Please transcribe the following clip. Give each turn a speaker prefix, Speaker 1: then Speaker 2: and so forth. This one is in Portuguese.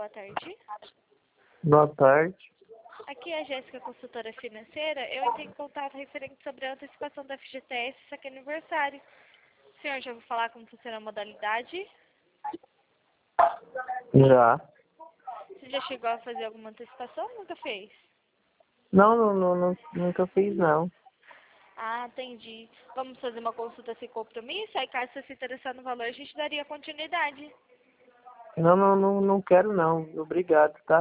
Speaker 1: boa tarde.
Speaker 2: Boa tarde.
Speaker 1: Aqui é a Jéssica, consultora financeira. Eu entrei em contato referente sobre a antecipação da FGTS, isso aqui é aniversário. O senhor já ouviu falar como funciona a modalidade?
Speaker 2: Já.
Speaker 1: Você já chegou a fazer alguma antecipação ou nunca fez?
Speaker 2: Não, nunca fiz não.
Speaker 1: Ah, entendi. Vamos fazer uma consulta sem compromisso, aí caso você se interessar no valor, a gente daria continuidade.
Speaker 2: Não quero não. Obrigado, tá?